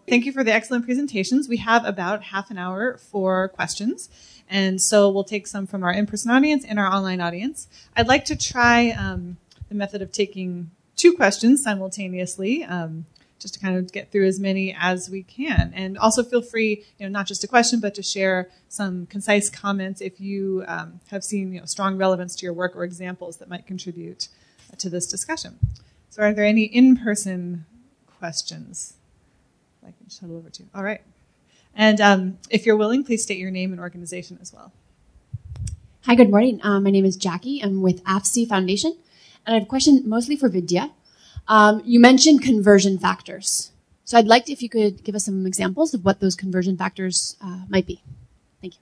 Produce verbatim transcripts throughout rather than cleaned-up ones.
Thank you for the excellent presentations. We have about half an hour for questions. And so we'll take some from our in-person audience and our online audience. I'd like to try um, the method of taking two questions simultaneously, um, just to kind of get through as many as we can. And also feel free, you know, not just a question, but to share some concise comments if you um, have seen, you know, strong relevance to your work or examples that might contribute to this discussion. So are there any in-person questions I can shuttle over to? All right. And um, if you're willing, please state your name and organization as well. Hi, good morning. Um, my name is Jackie. I'm with A F S I Foundation. And I have a question mostly for Vidya. Um, you mentioned conversion factors. So I'd like to, if you could give us some examples of what those conversion factors uh, might be. Thank you.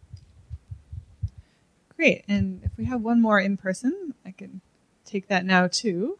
Great. And if we have one more in person, I can take that now too.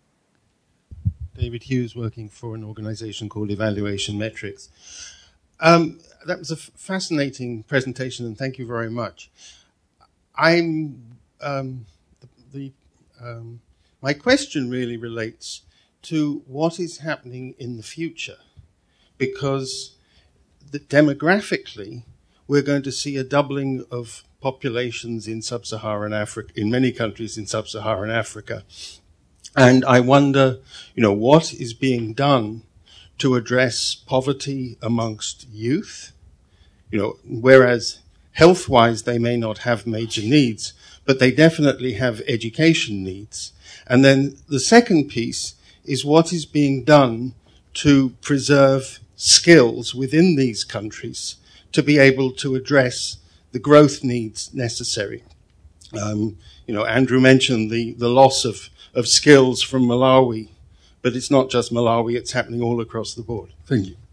David Hughes, working for an organization called Evaluation Metrics. Um, that was a f- fascinating presentation, and thank you very much. I'm um, the, the um, my question really relates to what is happening in the future, because the, demographically we're going to see a doubling of populations in sub-Saharan Africa, in many countries in sub-Saharan Africa, and I wonder, you know, what is being done to address poverty amongst youth, you know, whereas health-wise they may not have major needs, but they definitely have education needs. And then the second piece is what is being done to preserve skills within these countries to be able to address the growth needs necessary. Um, you know, Andrew mentioned the, the loss of, of skills from Malawi, but it's not just Malawi, it's happening all across the board. Thank you.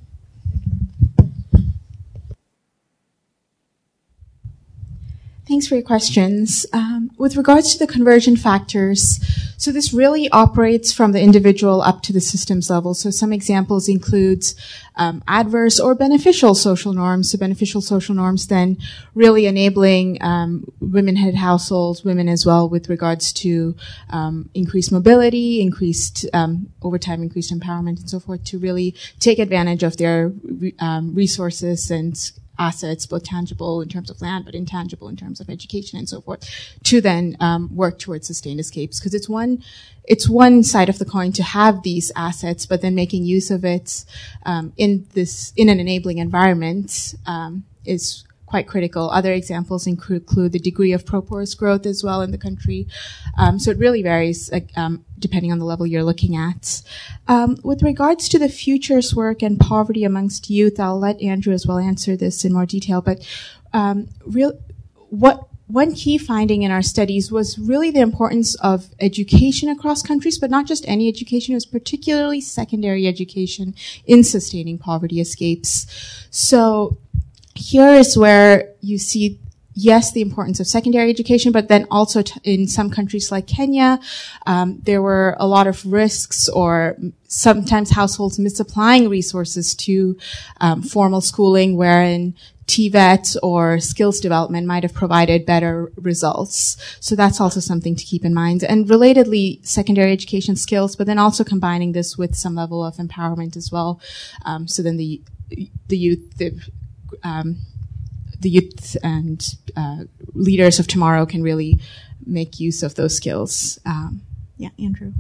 Thanks for your questions. Um, with regards to the conversion factors, so this really operates from the individual up to the systems level. So some examples include um, adverse or beneficial social norms. So beneficial social norms then really enabling um, women-headed households, women as well, with regards to um, increased mobility, increased um, over time, increased empowerment, and so forth, to really take advantage of their um, resources and assets, both tangible in terms of land, but intangible in terms of education and so forth, to then um, work towards sustained escapes. Because it's one, it's one side of the coin to have these assets, but then making use of it um, in this in an enabling environment um, is quite critical. Other examples include, include the degree of pro-poor's growth as well in the country. Um, so it really varies uh, um, depending on the level you're looking at. Um, with regards to the futures work and poverty amongst youth, I'll let Andrew as well answer this in more detail. But um, real, what one key finding in our studies was really the importance of education across countries, but not just any education. It was particularly secondary education in sustaining poverty escapes. So here is where you see, yes, the importance of secondary education, but then also t- in some countries like Kenya, um, there were a lot of risks or sometimes households misapplying resources to um, formal schooling, wherein T VET or skills development might have provided better results. So that's also something to keep in mind. And relatedly, secondary education skills, but then also combining this with some level of empowerment as well. Um, so then the the youth, the Um, the youth and uh, leaders of tomorrow can really make use of those skills. Um, yeah, Andrew.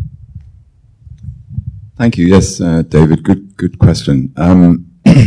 Thank you. Yes, uh, David, good good question. Um,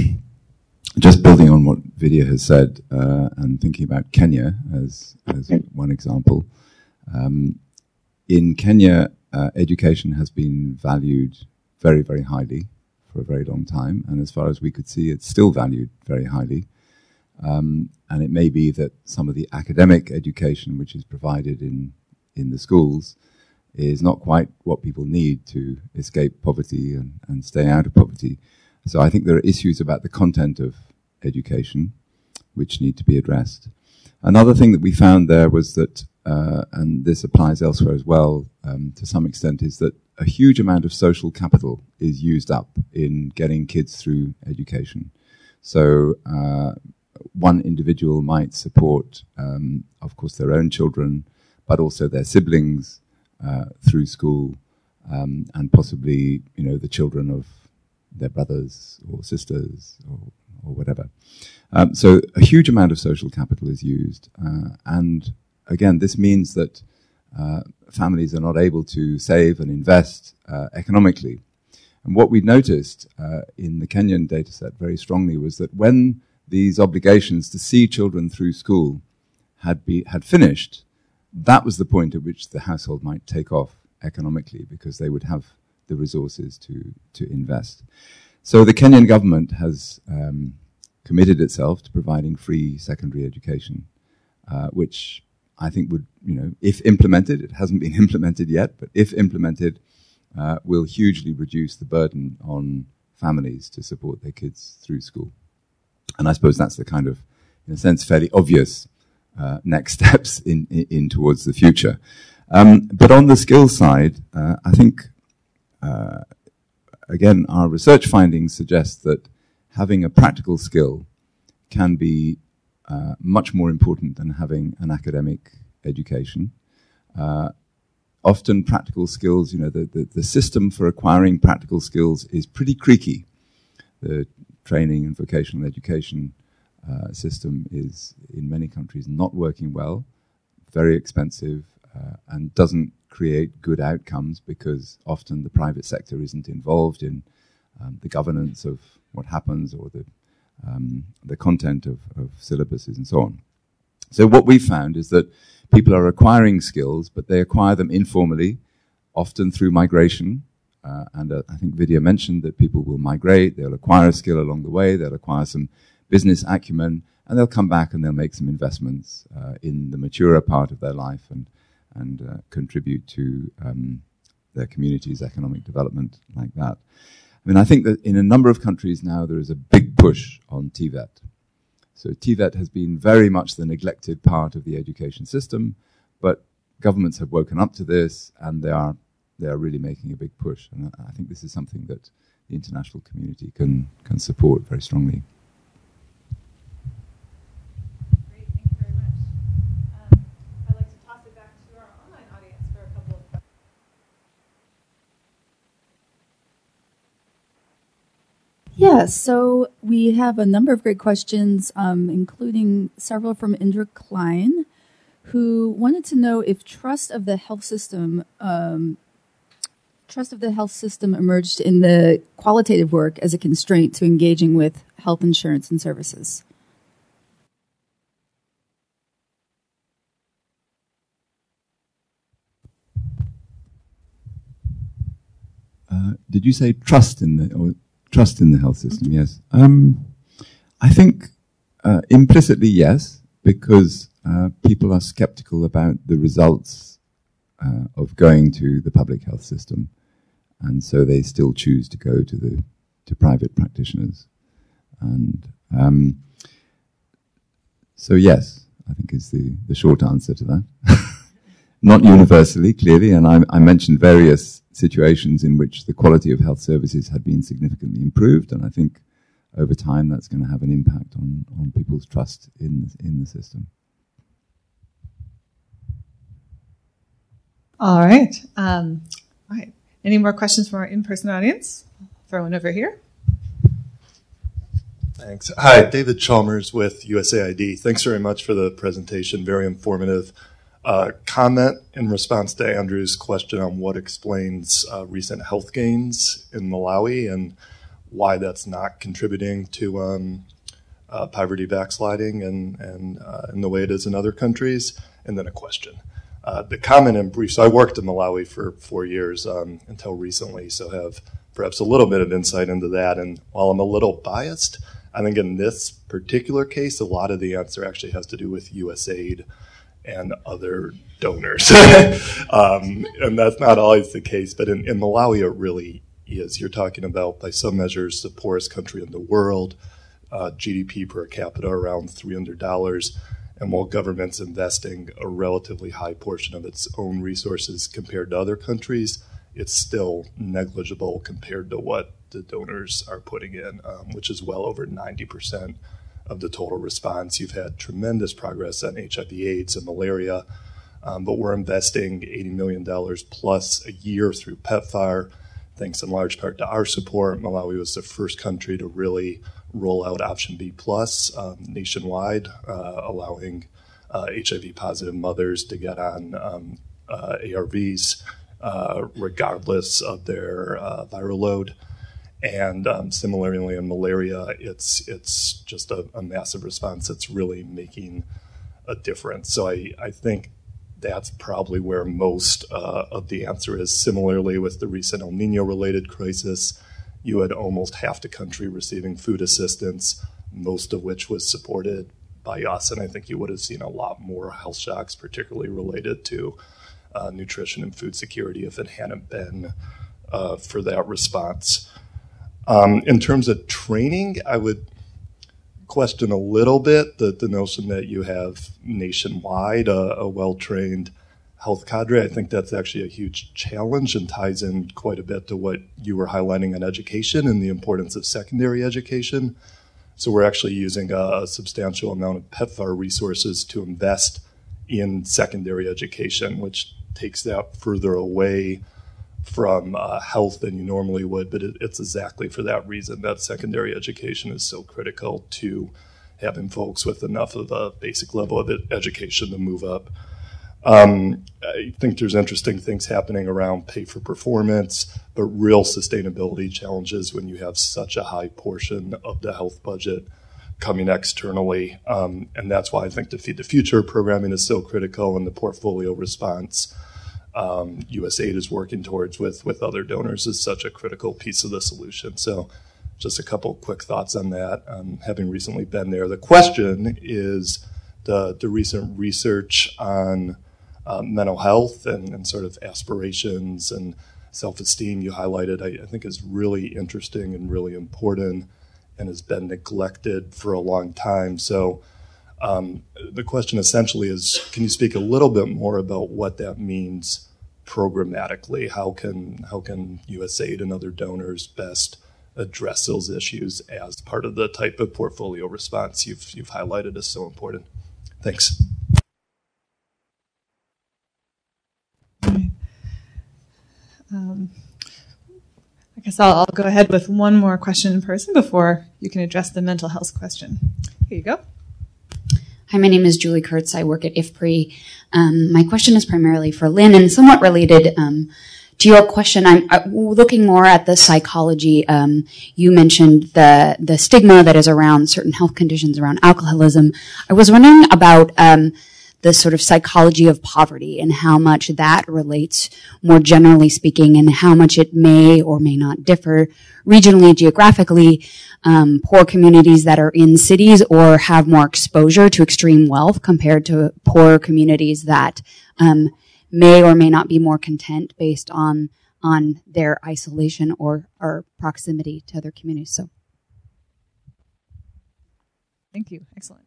just building on what Vidya has said uh, and thinking about Kenya as, as one example. Um, in Kenya, uh, education has been valued very, very highly for a very long time, and as far as we could see, it's still valued very highly. Um, and it may be that some of the academic education which is provided in, in the schools is not quite what people need to escape poverty and, and stay out of poverty. So I think there are issues about the content of education which need to be addressed. Another thing that we found there was that, uh, and this applies elsewhere as well um, to some extent, is that a huge amount of social capital is used up in getting kids through education. So uh, one individual might support, um, of course, their own children, but also their siblings uh, through school, um, and possibly, you know, the children of their brothers or sisters or, or whatever. Um, so a huge amount of social capital is used. Uh, and again, this means that uh, families are not able to save and invest uh, economically. And what we noticed uh, in the Kenyan data set very strongly was that when these obligations to see children through school had be, had finished, that was the point at which the household might take off economically, because they would have the resources to, to invest. So the Kenyan government has um, committed itself to providing free secondary education, uh, which I think would, you know, if implemented, it hasn't been implemented yet, but if implemented, uh, will hugely reduce the burden on families to support their kids through school. And I suppose that's the kind of, in a sense, fairly obvious uh, next steps in, in, in towards the future. Um, but on the skills side, uh, I think, uh, again, our research findings suggest that having a practical skill can be uh, much more important than having an academic education. Uh, often practical skills, you know, the, the, the system for acquiring practical skills is pretty creaky. The training and vocational education uh, system is, in many countries, not working well, very expensive, uh, and doesn't create good outcomes because often the private sector isn't involved in um, the governance of what happens or the um, the content of, of syllabuses and so on. So what we found is that people are acquiring skills, but they acquire them informally, often through migration. Uh, and uh, I think Vidya mentioned that people will migrate, they'll acquire a skill along the way, they'll acquire some business acumen, and they'll come back and they'll make some investments uh, in the maturer part of their life and, and uh, contribute to um, their community's economic development like that. I mean, I think that in a number of countries now there is a big push on T VET. So T VET has been very much the neglected part of the education system, but governments have woken up to this and they are they are really making a big push. And I think this is something that the international community can can support very strongly. Great, thank you very much. Um, I'd like to toss it back to our online audience for a couple of questions. Yeah, so we have a number of great questions, um, including several from Indra Klein, who wanted to know if trust of the health system, um, trust of the health system emerged in the qualitative work as a constraint to engaging with health insurance and services. Uh, did you say trust in the or trust in the health system? Yes. Um, I think uh, implicitly yes, because uh, people are skeptical about the results uh, of going to the public health system, and so they still choose to go to the to private practitioners. And um, so yes, I think is the the short answer to that. Not universally, clearly, and I, I mentioned various situations in which the quality of health services had been significantly improved, and I think over time that's going to have an impact on, on people's trust in the, in the system. All right. Um, all right. Any more questions from our in-person audience? I'll throw one over here. Thanks. Hi, David Chalmers with U S A I D. Thanks very much for the presentation. Very informative. Uh, comment in response to Andrew's question on what explains uh, recent health gains in Malawi and why that's not contributing to um, uh, poverty backsliding and, and uh, in the way it is in other countries, and then a question. Uh, the comment in brief, so I worked in Malawi for four years um, until recently, so have perhaps a little bit of insight into that. And while I'm a little biased, I think in this particular case, a lot of the answer actually has to do with U S A I D and other donors. um, and that's not always the case, but in, in Malawi it really is. You're talking about, by some measures, the poorest country in the world, uh, G D P per capita around three hundred dollars, and while government's investing a relatively high portion of its own resources compared to other countries, it's still negligible compared to what the donors are putting in, um, which is well over ninety percent of the total response. You've had tremendous progress on H I V AIDS and malaria, um, but we're investing eighty million dollars plus a year through PEPFAR. thanks in large part to our support, Malawi was the first country to really roll out Option B Plus um, nationwide, uh, allowing uh, H I V-positive mothers to get on um, uh, A R Vs uh, regardless of their uh, viral load. And um, similarly in malaria, it's it's just a, a massive response that's really making a difference. So I, I think that's probably where most uh, of the answer is. Similarly with the recent El Nino-related crisis, you had almost half the country receiving food assistance, most of which was supported by us. And I think you would have seen a lot more health shocks, particularly related to uh, nutrition and food security, if it hadn't been uh, for that response. Um, in terms of training, I would question a little bit the, the notion that you have nationwide a, a well-trained health cadre. I think that's actually a huge challenge and ties in quite a bit to what you were highlighting on education and the importance of secondary education. So we're actually using a, a substantial amount of PEPFAR resources to invest in secondary education, which takes that further away from uh, health than you normally would, but it, it's exactly for that reason that secondary education is so critical to having folks with enough of a basic level of education to move up. Um, I think there's interesting things happening around pay for performance, but real sustainability challenges when you have such a high portion of the health budget coming externally. Um, and that's why I think the Feed the Future programming is so critical, and the portfolio response Um, U S A I D is working towards with, with other donors is such a critical piece of the solution. So just a couple quick thoughts on that, um, having recently been there. The question is the, the recent research on uh, mental health and, and sort of aspirations and self-esteem you highlighted, I, I think is really interesting and really important and has been neglected for a long time. So Um, the question essentially is, can you speak a little bit more about what that means programmatically? How can how can U S A I D and other donors best address those issues as part of the type of portfolio response you've you've highlighted as so important? Thanks. Um, I guess I'll, I'll go ahead with one more question in person before you can address the mental health question. Here you go. Hi, my name is Julie Kurtz. I work at I F P R I. Um, my question is primarily for Lynn and somewhat related um, to your question. I'm uh, looking more at the psychology. Um, you mentioned the the stigma that is around certain health conditions, around alcoholism. I was wondering about um, the sort of psychology of poverty and how much that relates, more generally speaking, and how much it may or may not differ regionally, geographically. Um, poor communities that are in cities or have more exposure to extreme wealth compared to poorer communities that um, may or may not be more content based on on their isolation or, or proximity to other communities. So, thank you. Excellent.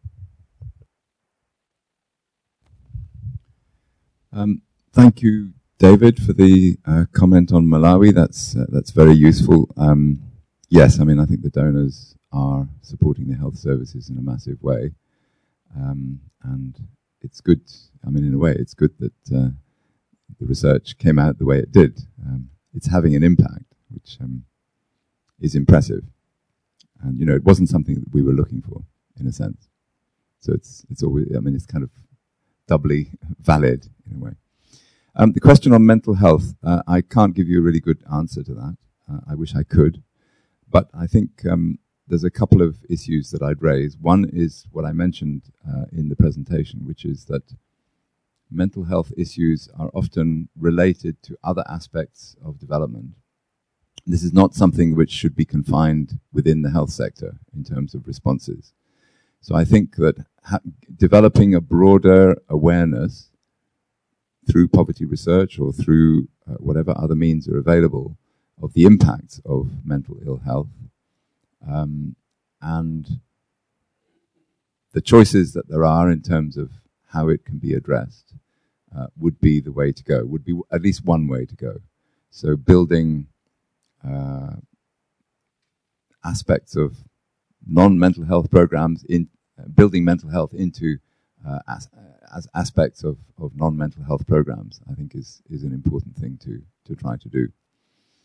Um, thank you, David, for the uh, comment on Malawi. That's uh, that's very useful. Um, Yes, I mean, I think the donors are supporting the health services in a massive way. Um, and it's good, I mean, in a way, it's good that uh, the research came out the way it did. Um, it's having an impact, which um, is impressive. And, you know, it wasn't something that we were looking for, in a sense. So it's, it's always, I mean, it's kind of doubly valid, in a way. Um, the question on mental health, uh, I can't give you a really good answer to that. Uh, I wish I could. But I think um, there's a couple of issues that I'd raise. One is what I mentioned uh, in the presentation, which is that mental health issues are often related to other aspects of development. This is not something which should be confined within the health sector in terms of responses. So I think that ha- developing a broader awareness through poverty research or through uh, whatever other means are available of the impacts of mental ill health um, and the choices that there are in terms of how it can be addressed uh, would be the way to go, would be w- at least one way to go. So building uh, aspects of non-mental health programs, in uh, building mental health into uh, as, as aspects of, of non-mental health programs, I think is, is an important thing to, to try to do.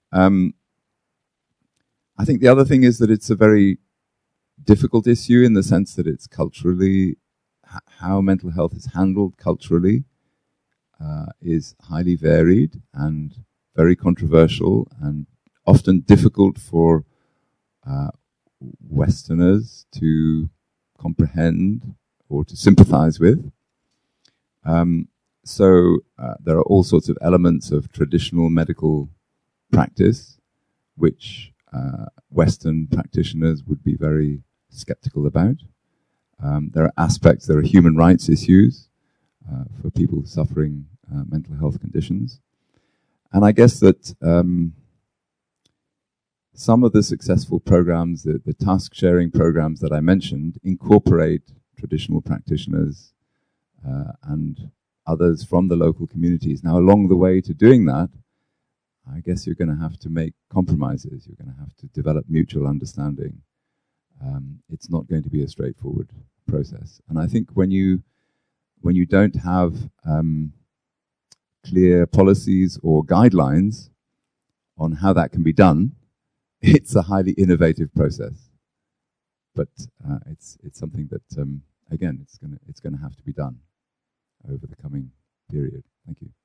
Um, I think the other thing is that it's a very difficult issue in the sense that it's culturally, h- how mental health is handled culturally uh, is highly varied and very controversial and often difficult for uh, Westerners to comprehend or to sympathize with. Um, so uh, there are all sorts of elements of traditional medical practice which uh, Western practitioners would be very skeptical about. Um, there are aspects, there are human rights issues uh, for people suffering uh, mental health conditions. And I guess that um, some of the successful programs, the, the task sharing programs that I mentioned, incorporate traditional practitioners uh, and others from the local communities. Now, along the way to doing that, I guess you're going to have to make compromises. You're going to have to develop mutual understanding. Um, it's not going to be a straightforward process. And I think when you when you don't have um, clear policies or guidelines on how that can be done, it's a highly innovative process. But uh, it's it's something that um, again it's going to it's going to have to be done over the coming period. Thank you.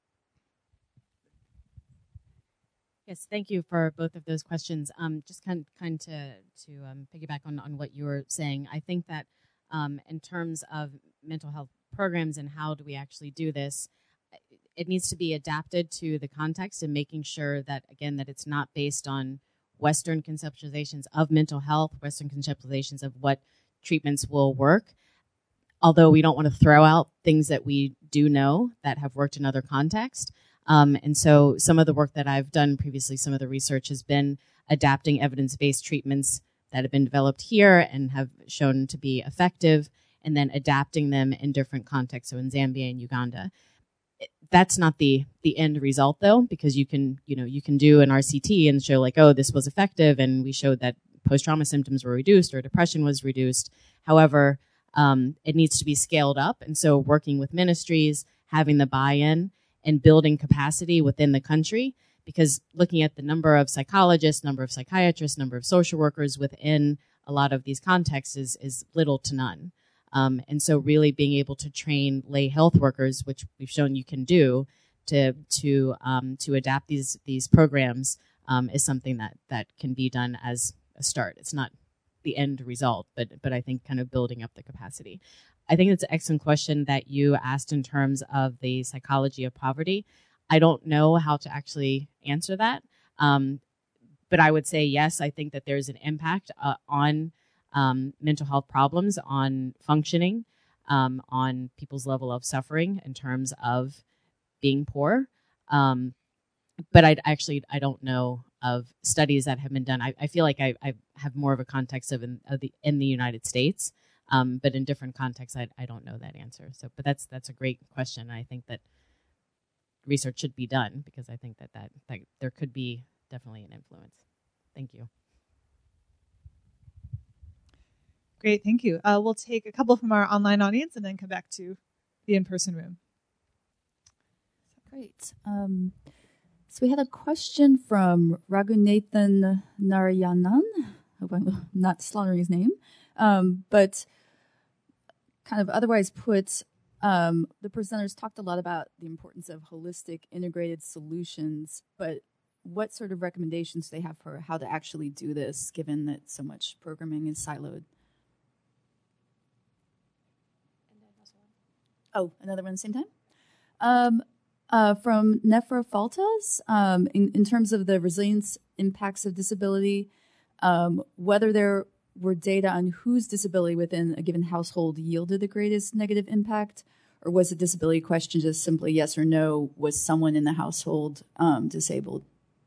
Yes, thank you for both of those questions. Um, just kind kind to to um, piggyback on, on what you were saying, I think that um, in terms of mental health programs and how do we actually do this, it needs to be adapted to the context and making sure that, again, that it's not based on Western conceptualizations of mental health, Western conceptualizations of what treatments will work. Although we don't want to throw out things that we do know that have worked in other contexts. Um, and so some of the work that I've done previously, some of the research has been adapting evidence-based treatments that have been developed here and have shown to be effective, and then adapting them in different contexts, so in Zambia and Uganda. That's not the the end result, though, because you can, you know, you can do an R C T and show like, oh, this was effective, and we showed that post-trauma symptoms were reduced or depression was reduced. However, um, it needs to be scaled up, and so working with ministries, having the buy-in, and building capacity within the country, because looking at the number of psychologists, number of psychiatrists, number of social workers within a lot of these contexts is, is little to none. Um, and so really being able to train lay health workers, which we've shown you can do, to to um, to adapt these these programs um, is something that, that can be done as a start. It's not the end result, but but I think kind of building up the capacity. I think it's an excellent question that you asked in terms of the psychology of poverty. I don't know how to actually answer that, um, but I would say yes, I think that there's an impact uh, on um, mental health problems, on functioning, um, on people's level of suffering in terms of being poor. Um, but I actually, I don't know of studies that have been done. I, I feel like I, I have more of a context of in, of the, in the United States. Um, but in different contexts, I, I don't know that answer. So, but that's that's a great question. I think that research should be done because I think that, that, that there could be definitely an influence. Thank you. Great, thank you. Uh, we'll take a couple from our online audience and then come back to the in-person room. Great. Um, so we had a question from Raghunathan Narayanan. I hope I'm not slaughtering his name. Um, but kind of otherwise put, um, the presenters talked a lot about the importance of holistic integrated solutions, but what sort of recommendations do they have for how to actually do this, given that so much programming is siloed? Oh, another one at the same time? Um, uh, from Nefra Faltas, um, in, in terms of the resilience impacts of disability, um, whether there were data on whose disability within a given household yielded the greatest negative impact, or was the disability question just simply yes or no, was someone in the household um, disabled?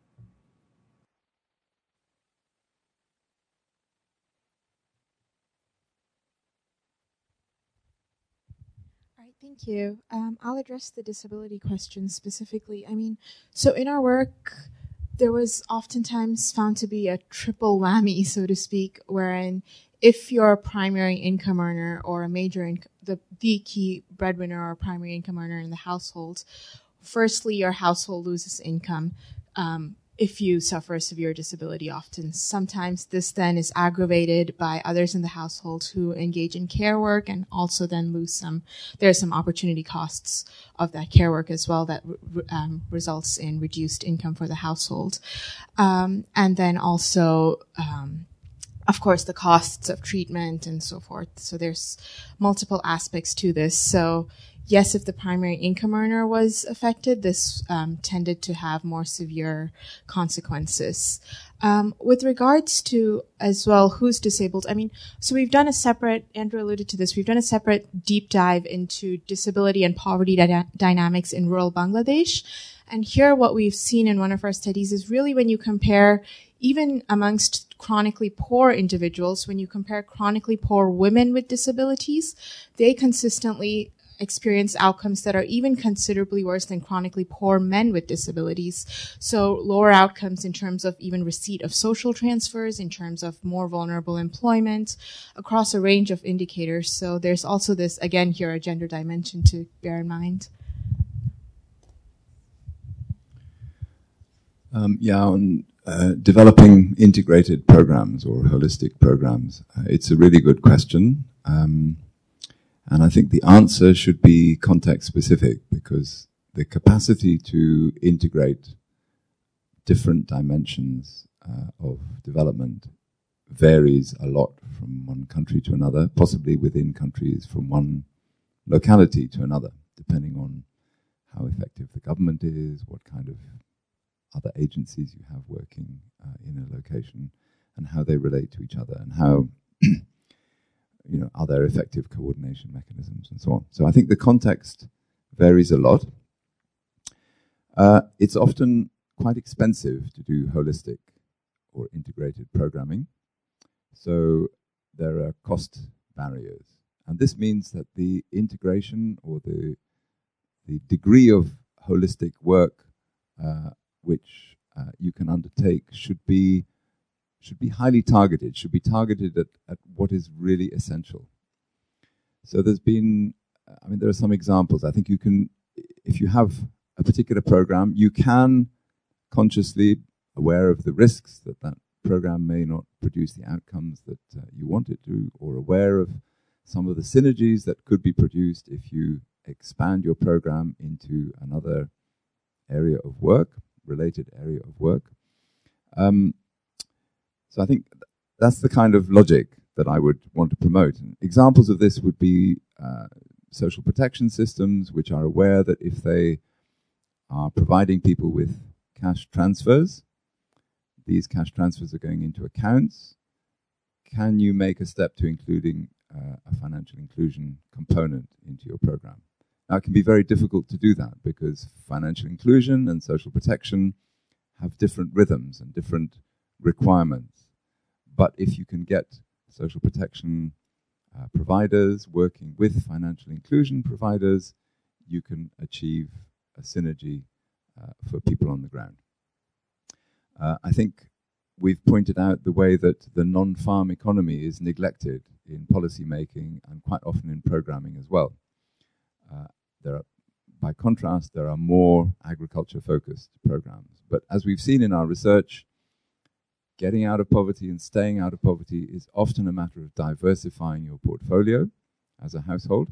All right, thank you. Um, I'll address the disability question specifically. I mean, so in our work, there was oftentimes found to be a triple whammy, so to speak, wherein if you're a primary income earner or a major income, the, the key breadwinner or primary income earner in the household, firstly, your household loses income. Um, if you suffer a severe disability often. Sometimes this then is aggravated by others in the household who engage in care work and also then lose some, there are some opportunity costs of that care work as well that um, results in reduced income for the household. Um, and then also, um, of course, the costs of treatment and so forth. So there's multiple aspects to this. So yes, if the primary income earner was affected, this um, tended to have more severe consequences. Um, with regards to, as well, who's disabled, I mean, so we've done a separate, Andrew alluded to this, we've done a separate deep dive into disability and poverty dy- dynamics in rural Bangladesh. And here what we've seen in one of our studies is really when you compare, even amongst chronically poor individuals, when you compare chronically poor women with disabilities, they consistently experience outcomes that are even considerably worse than chronically poor men with disabilities. So lower outcomes in terms of even receipt of social transfers, in terms of more vulnerable employment, across a range of indicators. So there's also this, again, here, a gender dimension to bear in mind. Um, yeah, on uh, developing integrated programs or holistic programs, uh, it's a really good question. Um, And I think the answer should be context specific, because the capacity to integrate different dimensions uh, of development varies a lot from one country to another, possibly within countries from one locality to another, depending on how effective the government is, what kind of other agencies you have working uh, in a location, and how they relate to each other, and how you know, are there effective coordination mechanisms and so on. So I think the context varies a lot. Uh, it's often quite expensive to do holistic or integrated programming. So there are cost barriers. And this means that the integration or the, the degree of holistic work uh, which uh, you can undertake should be should be highly targeted, should be targeted at, at what is really essential. So there's been, I mean, there are some examples. I think you can, if you have a particular program, you can consciously, aware of the risks that that program may not produce the outcomes that uh, you want it to, or aware of some of the synergies that could be produced if you expand your program into another area of work, related area of work. Um, So I think that's the kind of logic that I would want to promote. And examples of this would be uh, social protection systems, which are aware that if they are providing people with cash transfers, these cash transfers are going into accounts. Can you make a step to including uh, a financial inclusion component into your program? Now, it can be very difficult to do that because financial inclusion and social protection have different rhythms and different requirements. But if you can get social protection uh, providers working with financial inclusion providers, you can achieve a synergy uh, for people on the ground. Uh, I think we've pointed out the way that the non-farm economy is neglected in policy making and quite often in programming as well. Uh, there are, by contrast, there are more agriculture-focused programs. But as we've seen in our research, getting out of poverty and staying out of poverty is often a matter of diversifying your portfolio as a household.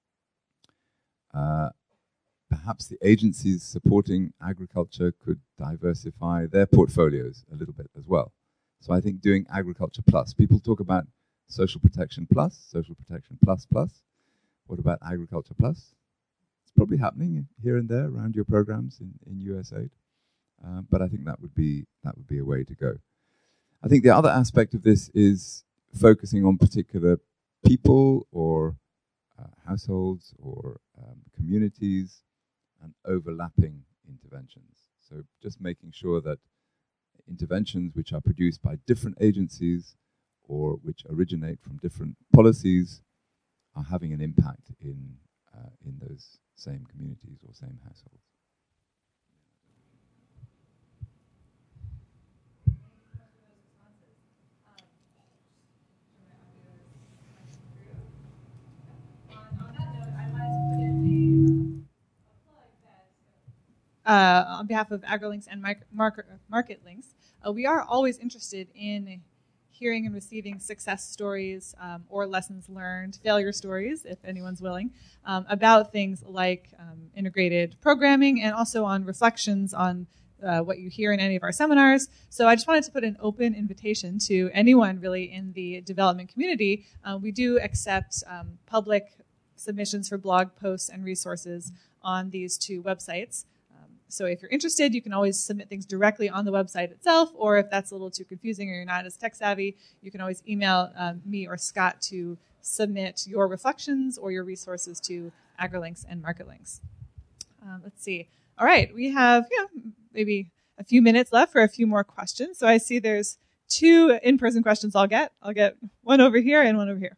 Uh, perhaps the agencies supporting agriculture could diversify their portfolios a little bit as well. So I think doing agriculture plus. People talk about social protection plus, social protection plus plus. What about agriculture plus? It's probably happening here and there around your programs in, in U S A I D. Uh, but I think that would be that would be a way to go. I think the other aspect of this is focusing on particular people or uh, households or um, communities and overlapping interventions. So just making sure that interventions which are produced by different agencies or which originate from different policies are having an impact in uh, in those same communities or same households. uh, on behalf of AgriLinks and Market, Market Links, uh, we are always interested in hearing and receiving success stories um, or lessons learned, failure stories, if anyone's willing, um, about things like um, integrated programming and also on reflections on uh, what you hear in any of our seminars. So I just wanted to put an open invitation to anyone really in the development community. Uh, we do accept um, public submissions for blog posts and resources on these two websites. So if you're interested, you can always submit things directly on the website itself, or if that's a little too confusing or you're not as tech savvy, you can always email um, me or Scott to submit your reflections or your resources to AgriLinks and MarketLinks. Um, let's see. All right, we have yeah, maybe a few minutes left for a few more questions. So I see there's two in-person questions I'll get. I'll get one over here and one over here.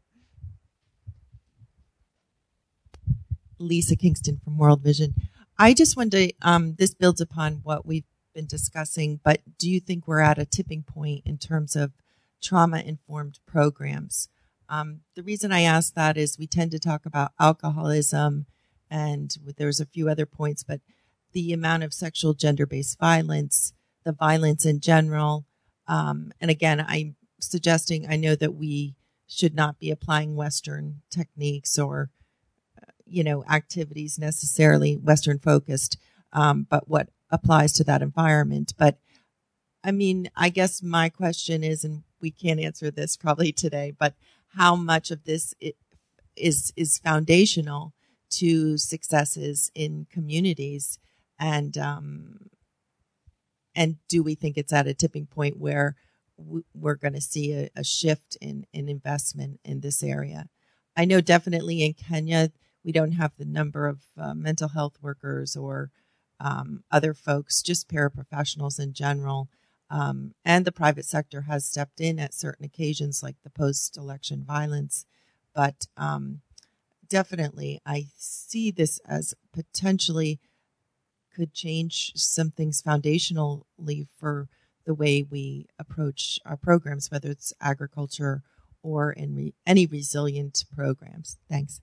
Lisa Kingston from World Vision. I just wonder, um, this builds upon what we've been discussing, but do you think we're at a tipping point in terms of trauma-informed programs? Um, the reason I ask that is we tend to talk about alcoholism, and there's a few other points, but the amount of sexual gender-based violence, the violence in general, um, and again, I'm suggesting, I know that we should not be applying Western techniques or you know, activities necessarily Western focused, um, but what applies to that environment. But I mean, I guess my question is, and we can't answer this probably today, but how much of this is, is foundational to successes in communities? And, um, and do we think it's at a tipping point where we're going to see a, a shift in, in investment in this area? I know definitely in Kenya, we don't have the number of uh, mental health workers or um, other folks, just paraprofessionals in general. Um, and the private sector has stepped in at certain occasions, like the post-election violence. But um, definitely, I see this as potentially could change some things foundationally for the way we approach our programs, whether it's agriculture or in re- any resilient programs. Thanks.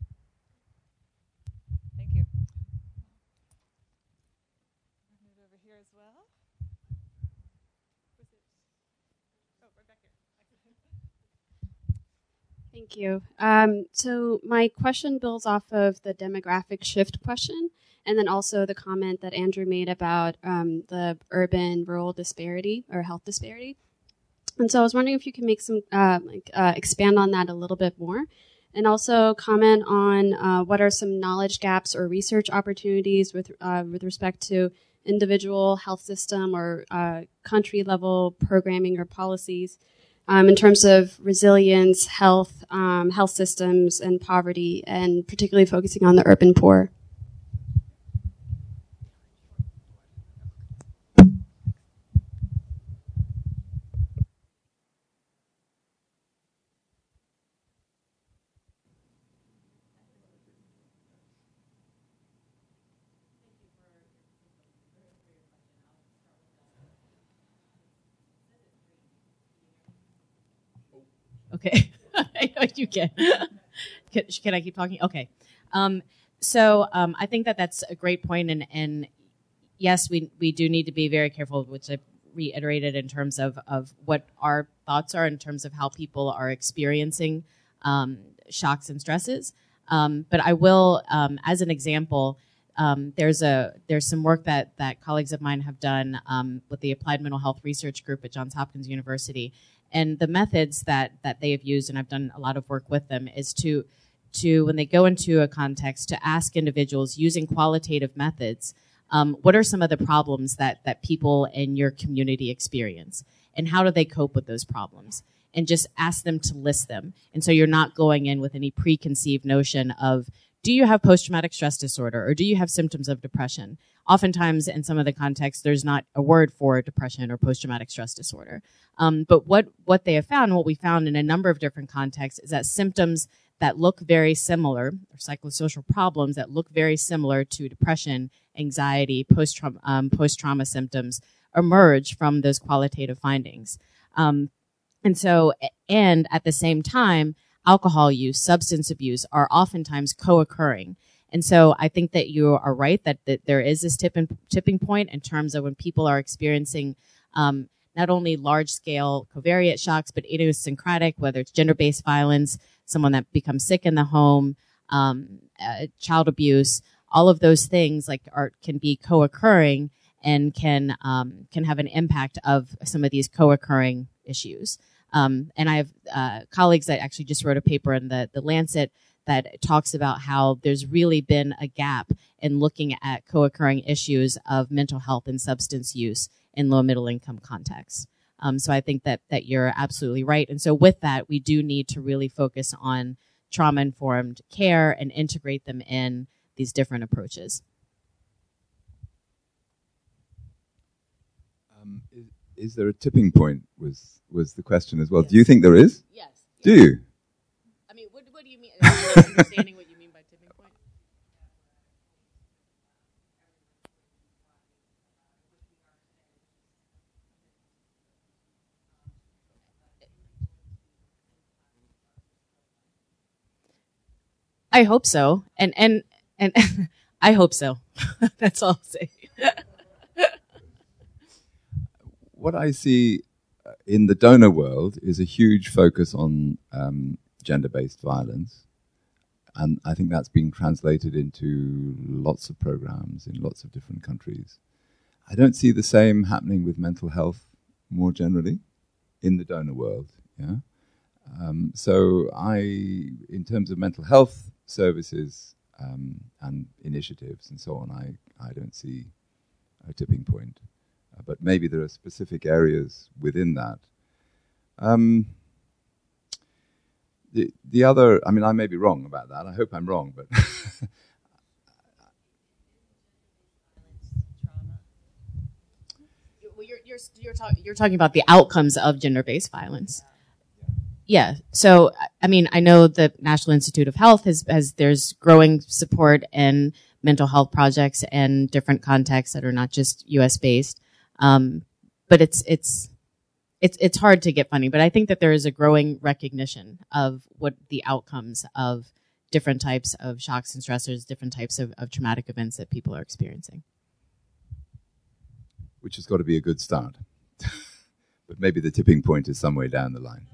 Thank you. Move over here as well. Oh, right back here. Thank you. Um, so my question builds off of the demographic shift question, and then also the comment that Andrew made about um, the urban-rural disparity or health disparity. And so I was wondering if you could make some uh, like uh, expand on that a little bit more. And also comment on uh, what are some knowledge gaps or research opportunities with uh, with respect to individual health system or uh, country level programming or policies um, in terms of resilience, health, um, health systems, and poverty, and particularly focusing on the urban poor. Okay, you can. can. Can I keep talking? Okay. Um, so um, I think that that's a great point, and, and yes, we we do need to be very careful, which I reiterated in terms of, of what our thoughts are in terms of how people are experiencing um, shocks and stresses. Um, but I will, um, as an example, um, there's a there's some work that that colleagues of mine have done um, with the Applied Mental Health Research Group at Johns Hopkins University. And the methods that, that they have used, and I've done a lot of work with them, is to, to when they go into a context, to ask individuals using qualitative methods, um, what are some of the problems that, that people in your community experience? And how do they cope with those problems? And just ask them to list them. And so you're not going in with any preconceived notion of, do you have post-traumatic stress disorder, or do you have symptoms of depression? Oftentimes, in some of the contexts, there's not a word for depression or post-traumatic stress disorder. Um, but what, what they have found, what we found in a number of different contexts, is that symptoms that look very similar, or psychosocial problems that look very similar to depression, anxiety, post-trauma, um, post-trauma symptoms, emerge from those qualitative findings. Um, and so, and at the same time, alcohol use, substance abuse are oftentimes co-occurring. And so I think that you are right that, that there is this tipping, tipping point in terms of when people are experiencing um, not only large-scale covariate shocks, but idiosyncratic, whether it's gender-based violence, someone that becomes sick in the home, um, uh, child abuse, all of those things like are can be co-occurring and can um, can have an impact of some of these co-occurring issues. Um, and I have uh, colleagues that actually just wrote a paper in the, the Lancet that talks about how there's really been a gap in looking at co-occurring issues of mental health and substance use in low middle income contexts. Um, so I think that that you're absolutely right. And so with that, we do need to really focus on trauma-informed care and integrate them in these different approaches. Um, is, is there a tipping point was was the question as well. Yes. Do you think there is? Yes. Do yes. you? I mean, what, what do you mean? Understanding what you mean by tipping point? I hope so, and and and I hope so. That's all I'll say. What I see in the donor world is a huge focus on um, gender-based violence, and I think that's being translated into lots of programs in lots of different countries. I don't see the same happening with mental health more generally in the donor world. Yeah. Um, so I, in terms of mental health services um, and initiatives and so on, I, I don't see a tipping point. Uh, but maybe there are specific areas within that. Um, the the other, I mean, I may be wrong about that. I hope I'm wrong, but Well, you're you're you're, talk, you're talking about the outcomes of gender-based violence. Yeah. So, I mean, I know the National Institute of Health has, has there's growing support in mental health projects and different contexts that are not just U S based. Um, but it's it's it's it's hard to get funding. But I think that there is a growing recognition of what the outcomes of different types of shocks and stressors, different types of, of traumatic events that people are experiencing. which has got to be a good start. But maybe the tipping point is some way down the line.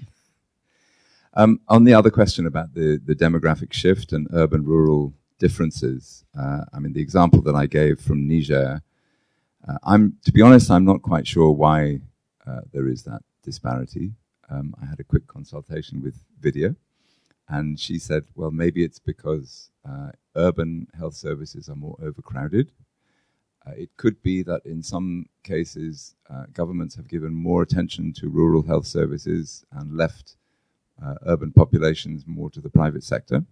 Um, on the other question about the, the demographic shift and urban-rural differences, uh, I mean, the example that I gave from Niger, uh, I'm, to be honest, I'm not quite sure why uh, there is that disparity. Um, I had a quick consultation with Vidya, and she said, well, maybe it's because uh, urban health services are more overcrowded. Uh, it could be that in some cases, uh, governments have given more attention to rural health services and left uh, urban populations more to the private sector.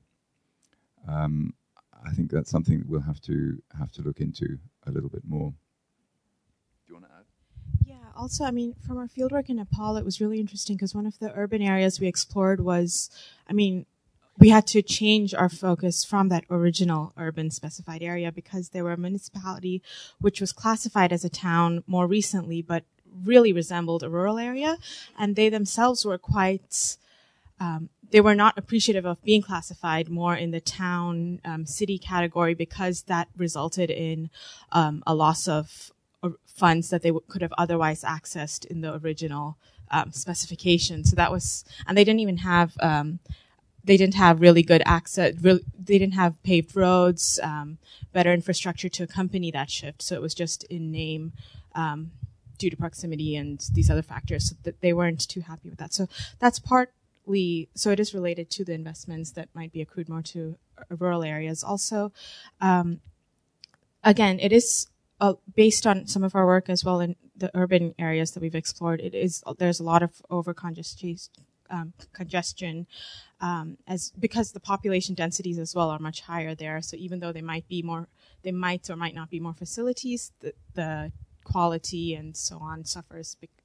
Um, I think that's something that we'll have to have to look into a little bit more. Do you want to add? Yeah, also, I mean, from our fieldwork in Nepal, it was really interesting because one of the urban areas we explored was, I mean, we had to change our focus from that original urban specified area because there were a municipality which was classified as a town more recently, but really resembled a rural area. And they themselves were quite, um, they were not appreciative of being classified more in the town, um, city category because that resulted in um, a loss of uh, funds that they w- could have otherwise accessed in the original um, specification. So that was, and they didn't even have, um, They didn't have really good access. Really, they didn't have paved roads, um, better infrastructure to accompany that shift. So it was just in name, um, due to proximity and these other factors. So that they weren't too happy with that. So that's partly. So it is related to the investments that might be accrued more to rural areas. Also, um, again, it is uh, based on some of our work as well in the urban areas that we've explored. It is there's a lot of over congestion. Um, congestion, um, as because the population densities as well are much higher there. So even though they might be more, they might or might not be more facilities, the, the quality and so on suffers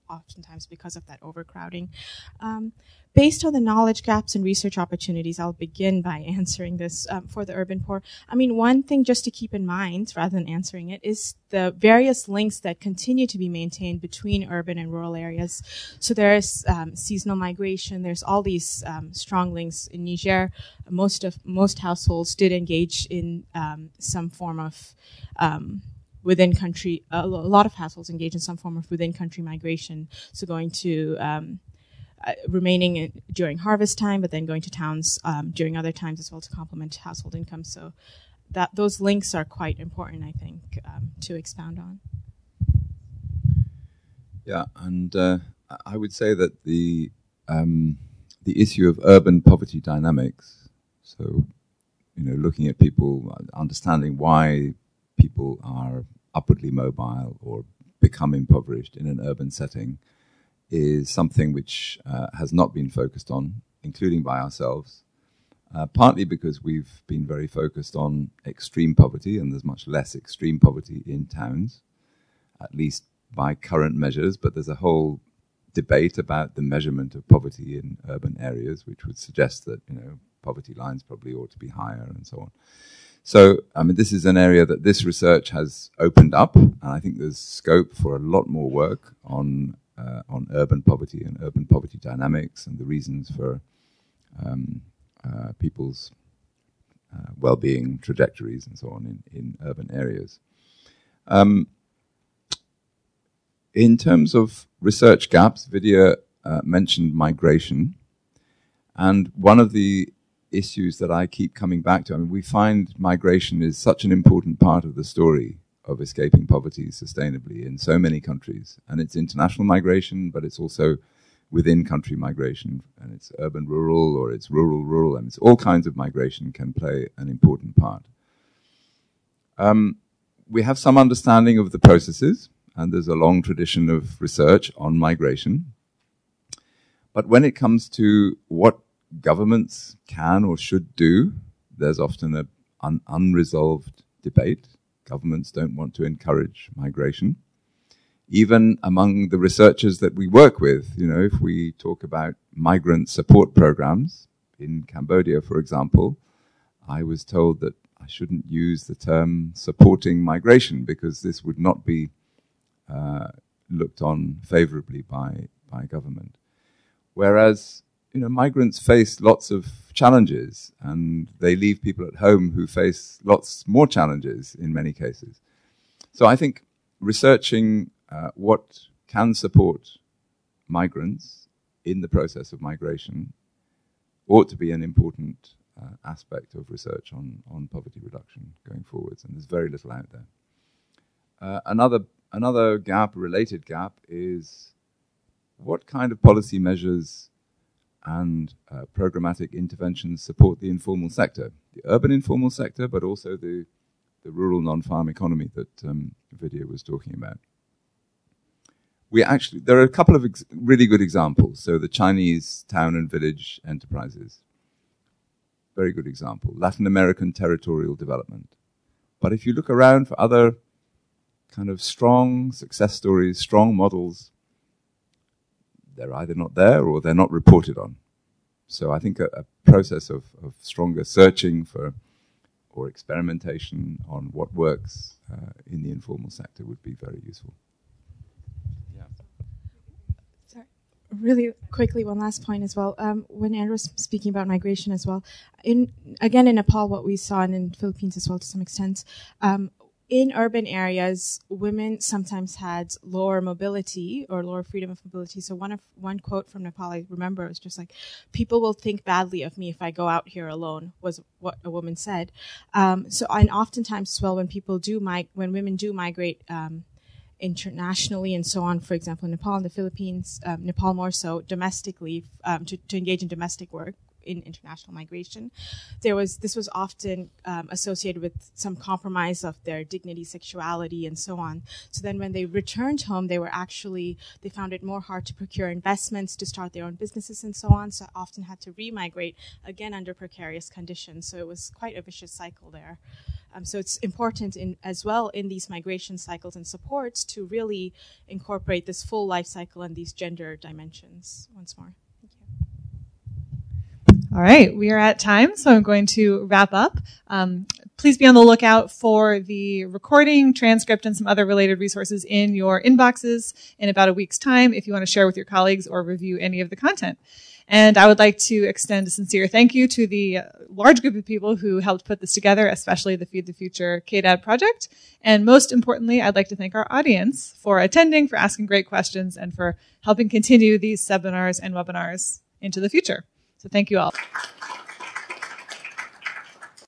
oftentimes because of that overcrowding. Um, based on the knowledge gaps and research opportunities, I'll begin by answering this um, for the urban poor. I mean, one thing just to keep in mind, rather than answering it, is the various links that continue to be maintained between urban and rural areas. So there's um, seasonal migration. There's all these um, strong links. In Niger, most of most households did engage in um, some form of um, within country. A lot of households engage in some form of within country migration. So going to um, Uh, remaining in, during harvest time, but then going to towns um, during other times as well to complement household income. So that those links are quite important, I think, um, to expound on. Yeah, and uh, I would say that the um, the issue of urban poverty dynamics, so you know, looking at people, understanding why people are upwardly mobile or become impoverished in an urban setting, is something which uh, has not been focused on, including by ourselves, uh, partly because we've been very focused on extreme poverty, and there's much less extreme poverty in towns, at least by current measures, but there's a whole debate about the measurement of poverty in urban areas, which would suggest that, you know, poverty lines probably ought to be higher and so on. So, I mean, this is an area that this research has opened up, and I think there's scope for a lot more work on Uh, on urban poverty and urban poverty dynamics and the reasons for um, uh, people's uh, well-being trajectories and so on in, in urban areas. Um, in terms of research gaps, Vidya uh, mentioned migration, and one of the issues that I keep coming back to, I mean, we find migration is such an important part of the story of escaping poverty sustainably in so many countries. And it's international migration, but it's also within country migration, and it's urban rural or it's rural rural, and it's all kinds of migration can play an important part. Um, we have some understanding of the processes, and there's a long tradition of research on migration. But when it comes to what governments can or should do, there's often an un- unresolved debate. Governments don't want to encourage migration. Even among the researchers that we work with, you know, if we talk about migrant support programs in Cambodia, for example, I was told that I shouldn't use the term supporting migration because this would not be uh, looked on favorably by, by government. Whereas, you know, migrants face lots of challenges, and they leave people at home who face lots more challenges in many cases. So I think researching uh, what can support migrants in the process of migration ought to be an important uh, aspect of research on, on poverty reduction going forwards, and there's very little out there. Uh, another, another gap, related gap, is what kind of policy measures and uh, programmatic interventions support the informal sector, the urban informal sector, but also the, the rural non-farm economy that um, Vidya was talking about. We actually, there are a couple of ex- really good examples. So the Chinese town and village enterprises, very good example. Latin American territorial development. But if you look around for other kind of strong success stories, strong models, they're either not there or they're not reported on. So I think a, a process of, of stronger searching for or experimentation on what works uh, in the informal sector would be very useful. Yeah. Sorry. Really quickly, one last point as well. Um, when Andrew was speaking about migration as well, in again in Nepal, what we saw, and in the Philippines as well to some extent, um, in urban areas, women sometimes had lower mobility or lower freedom of mobility. So one of one quote from Nepal I remember was just like, "People will think badly of me if I go out here alone," was what a woman said. Um, so and oftentimes as well, when people do mig- when women do migrate um, internationally and so on, for example, in Nepal and the Philippines, um, Nepal more so domestically um, to, to engage in domestic work. in international migration, there was this was often um, associated with some compromise of their dignity, sexuality, and so on. So then when they returned home, they were actually, they found it more hard to procure investments, to start their own businesses, and so on, so often had to re-migrate, again under precarious conditions. So it was quite a vicious cycle there. Um, so it's important in, as well in these migration cycles and supports to really incorporate this full life cycle and these gender dimensions once more. Thank you. All right, we are at time, so I'm going to wrap up. Um, please be on the lookout for the recording, transcript, and some other related resources in your inboxes in about a week's time if you want to share with your colleagues or review any of the content. And I would like to extend a sincere thank you to the large group of people who helped put this together, especially the Feed the Future K D A D project. And most importantly, I'd like to thank our audience for attending, for asking great questions, and for helping continue these seminars and webinars into the future. So thank you all.